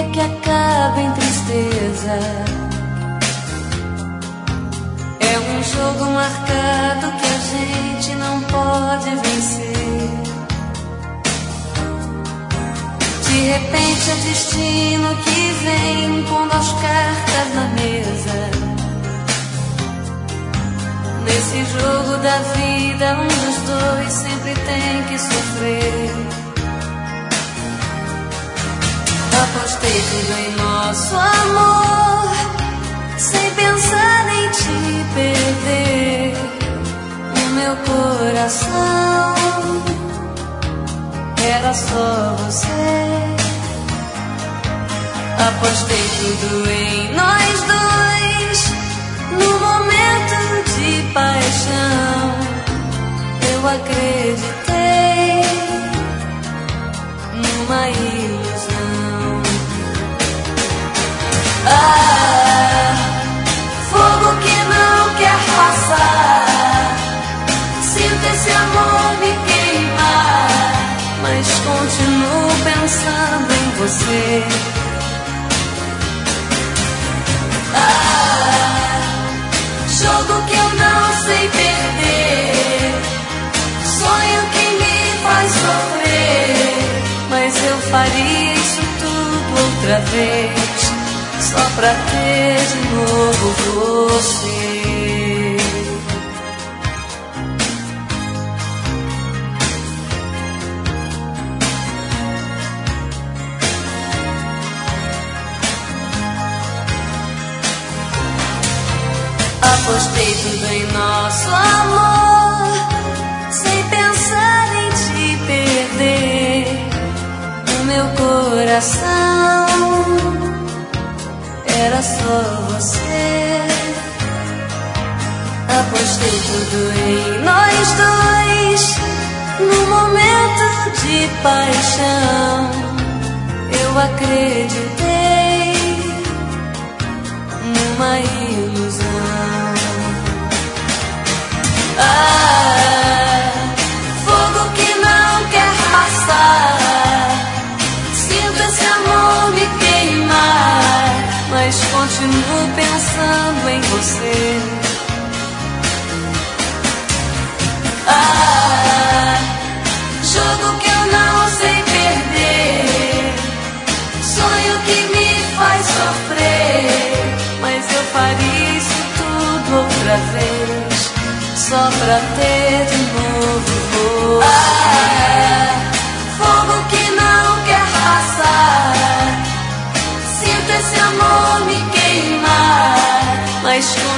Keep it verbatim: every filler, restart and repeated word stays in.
que acaba em tristeza. É um jogo marcado que a gente não pode vencer. De repente é destino que vem pondo as cartas na mesa. Nesse jogo da vida, um dos dois sempre tem que sofrer. Apostei tudo em nosso amor, sem pensar em te perder. O meu coração era só você. Apostei tudo em nós dois, no momento de paixão. Eu acreditei numa ilusão. Ah, fogo que não quer passar. Sinto esse amor me queimar, mas continuo pensando em você. Ah, jogo que eu não sei perder, sonho que me faz sofrer, mas eu faria isso tudo outra vez, só pra ter de novo você. Apostei tudo em nosso amor, sem pensar em te perder. O meu coração era só você. Apostei tudo em nós dois, no momento de paixão. Eu acreditei numa ilusão. Ah, fogo que não quer passar. Sinto esse amor me queimar, mas continuo pensando em você. Ah, jogo que eu não sei perder, sonho que me faz sofrer, mas eu faria isso tudo outra vez, só pra ter de novo você. Ah, fogo que não quer passar. Sinto esse amor me queimar, mas